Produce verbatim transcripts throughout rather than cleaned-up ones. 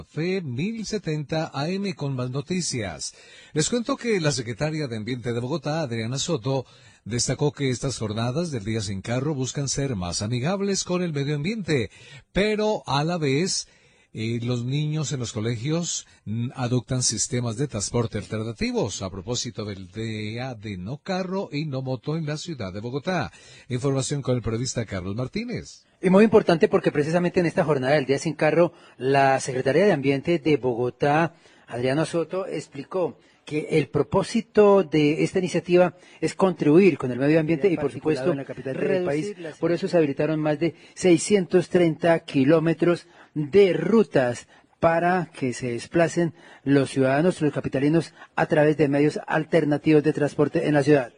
Fe mil setenta A M con más noticias. Les cuento que la secretaria de Ambiente de Bogotá, Adriana Soto, destacó que estas jornadas del Día Sin Carro buscan ser más amigables con el medio ambiente, pero a la vez eh, los niños en los colegios mm, adoptan sistemas de transporte alternativos a propósito del Día de No Carro y No Moto en la ciudad de Bogotá. Información con el periodista Carlos Martínez. Y muy importante porque precisamente en esta jornada del Día Sin Carro, la Secretaría de Ambiente de Bogotá, Adriana Soto, explicó que el propósito de esta iniciativa es contribuir con el medio ambiente y, por supuesto, en la capital del país. Por eso se habilitaron más de seiscientos treinta kilómetros de rutas para que se desplacen los ciudadanos, los capitalinos, a través de medios alternativos de transporte en la ciudad.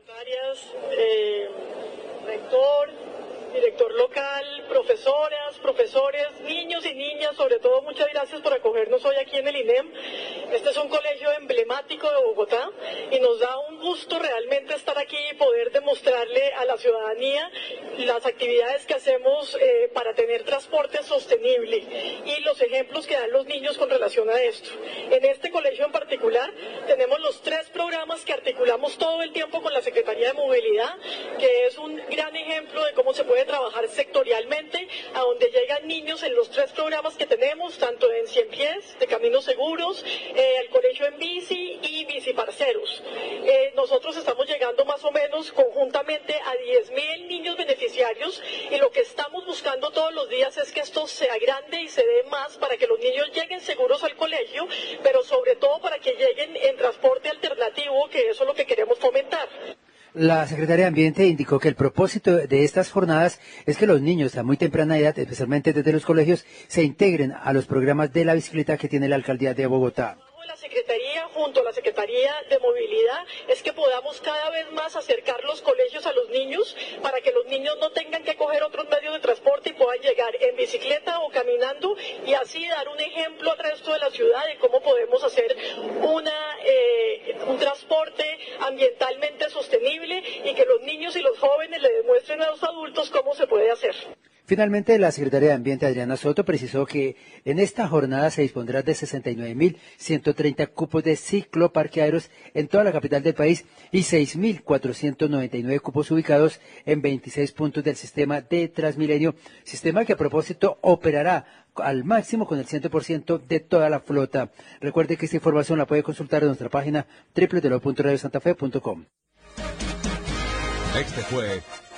Eh, rector, director local, profesoras, profesores, niños y niñas, sobre todo muchas gracias por acogernos hoy aquí en el I N E M. Este es un colegio emblemático de Bogotá y nos da un gusto realmente estar aquí y poder demostrarle a la ciudadanía las actividades que hacemos eh, para tener transporte sostenible y los ejemplos que dan los niños con relación a esto. En este colegio en particular tenemos los tres programas que articulamos todo el tiempo con la Secretaría de Movilidad, que es un gran ejemplo de cómo se puede trabajar sectorialmente, a donde llegan niños en los tres programas que tenemos, tanto en Cien Pies, de Caminos Seguros, eh, el colegio en bici y biciparceros. Eh, nosotros estamos llegando más o menos conjuntamente a diez mil niños beneficiarios y lo que estamos buscando todos los días es que esto sea grande y se dé más para que los niños lleguen seguros al colegio, pero sobre todo para que lleguen en transporte alternativo, que eso es lo que queremos fomentar. La Secretaría de Ambiente indicó que el propósito de estas jornadas es que los niños a muy temprana edad, especialmente desde los colegios, se integren a los programas de la bicicleta que tiene la Alcaldía de Bogotá. La Secretaría, junto a la Secretaría de Movilidad, es que podamos cada vez más acercar los colegios a los niños para que los niños no tengan que coger otros medios de transporte y puedan llegar en bicicleta o caminando y así dar un ejemplo al resto de la ciudad de cómo podemos hacer una, eh, un transporte ambientalmente sostenible y que los niños y los jóvenes le demuestren a los adultos cómo se puede hacer. Finalmente, la Secretaria de Ambiente, Adriana Soto, precisó que en esta jornada se dispondrá de sesenta y nueve mil ciento treinta cupos de cicloparqueaderos en toda la capital del país y seis mil cuatrocientos noventa y nueve cupos ubicados en veintiséis puntos del sistema de Transmilenio, sistema que a propósito operará al máximo con el cien por ciento de toda la flota. Recuerde que esta información la puede consultar en nuestra página doble u doble u doble u punto radio santa fe punto com. Este fue